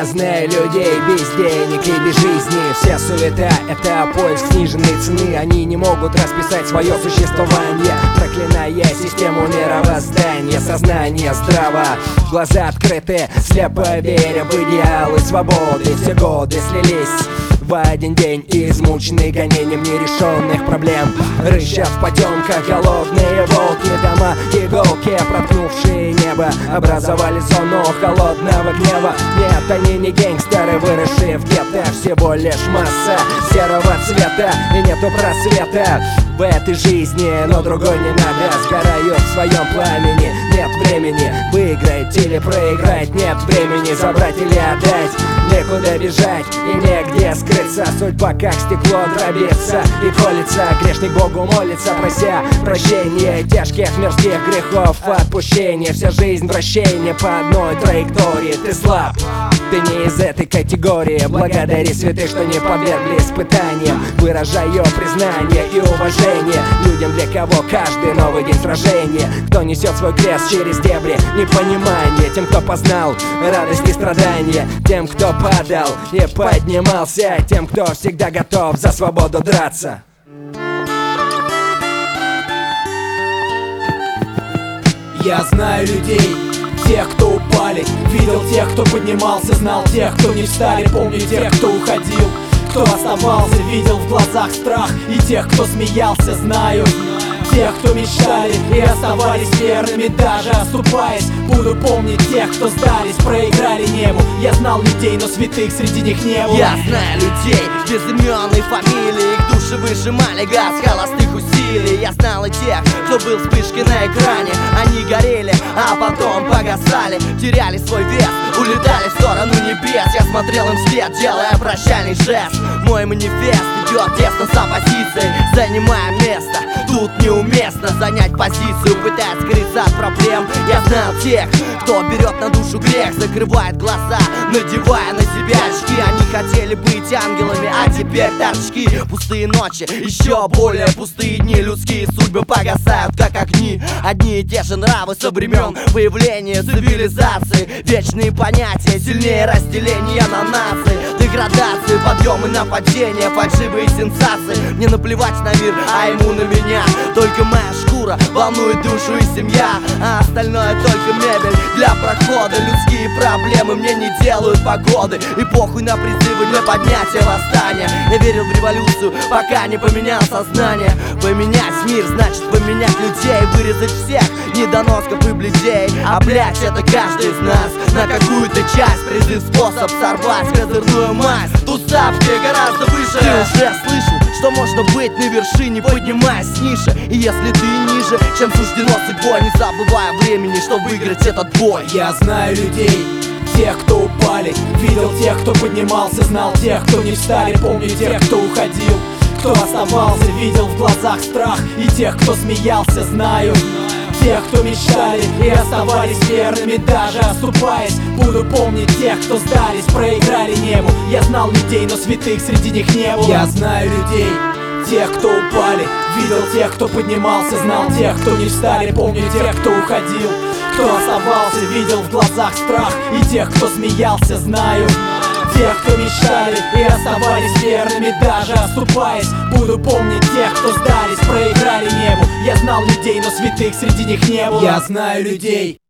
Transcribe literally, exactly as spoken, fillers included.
знаю людей без денег и без жизни. Вся суета — это поиск сниженной цены. Они не могут расписать свое существование, проклиная систему мировоздания. Сознание здраво, глаза открыты, слепо веря в идеалы свободы. Все годы слились в один день, измученный гонением нерешенных проблем. Рычат в потемках голодные волки. Дома иголки, проткнувшие небо, образовали зону холодного гнева. Нет, они не гангстеры, выросшие в гетто. Всего лишь масса серого цвета, и нету просвета в этой жизни, но другой не надо. Сгорают в своем пламени, нет времени выиграть или проиграть. Нет времени забрать или отдать, некуда бежать и негде скрыться. Судьба как стекло дробится и колется. Грешник Богу молится, прося прощения тяжких мирских грехов, отпущения. Вся жизнь вращение по одной траектории. Ты слаб, ты не из этой категории. Благодари святых, что не подвергли испытаниям. Выражаю признание и уважение людям, для кого каждый новый день сражения. Кто несет свой крест через дебри непонимания. Тем, кто познал радость и страдания. Тем, кто падал и поднимался. Тем, кто всегда готов за свободу драться. Я знаю людей, тех, кто упали, видел тех, кто поднимался, знал тех, кто не встали, помню тех, кто уходил, кто оставался, видел в глазах страх, и тех, кто смеялся, знаю тех, кто мечтали и оставались верными, даже оступаясь. Буду помнить тех, кто сдались, проиграли небу. Я знал людей, но святых среди них не было. Я знаю людей без имен и фамилий, их души выжимали газ холостых усилий. Я знал и тех, кто был вспышкой на экране. Они горели, а потом погасали, теряли свой вес, улетали в сторону небес. Я смотрел им вслед, делая прощальный жест. Мой манифест идет тесно с оппозицией, занимая место. Тут неуместно занять позицию, пытаясь скрыться от проблем. Я знал тех, кто берет на душу грех, закрывает глаза, надевая на себя очки. Они хотели быть ангелами, а теперь торчки. Пустые ночи, еще более пустые дни. Людские судьбы погасают, как огни. Одни и те же нравы со времен появления цивилизации. Вечные понятия, сильнее разделения на нации. Деградации, подъемы, нападения, фальшивые сенсации. Мне наплевать на мир, а ему на меня. Только моя шкура волнует душу и семья, а остальное только мебель для прохода. Людские проблемы мне не делают погоды, и похуй на призывы для поднятия восстания. Я верил в революцию, пока не поменял сознание. Поменять мир значит поменять людей, вырезать всех недоносков и бледей. А блять, это каждый из нас на какую-то часть. Призыв способ сорвать козырную мазь. Тут ставки гораздо выше. Ты уже слышал, что можно быть на вершине, поднимаясь ниже. И если ты ниже, чем суждено судьбой, не забывая времени, что выиграть этот бой. Я знаю людей, тех, кто упали, видел тех, кто поднимался, знал тех, кто не встали, помню тех, кто уходил, кто оставался, видел в глазах страх, и тех, кто смеялся, знаю тех, кто мечтали и оставались верными, даже оступаясь. Буду помнить тех, кто сдались, проиграли небу. Я знал людей, но святых среди них не было. Я знаю людей, тех, кто упали, видел тех, кто поднимался, знал тех, кто не встали, помню тех, кто уходил, кто оставался, видел в глазах страх, и тех, кто смеялся, знаю тех, кто мечтали и оставались верными, даже оступаясь. Буду помнить тех, кто сдались, проиграли небу. Я знал людей, но святых среди них не было. Я знаю людей.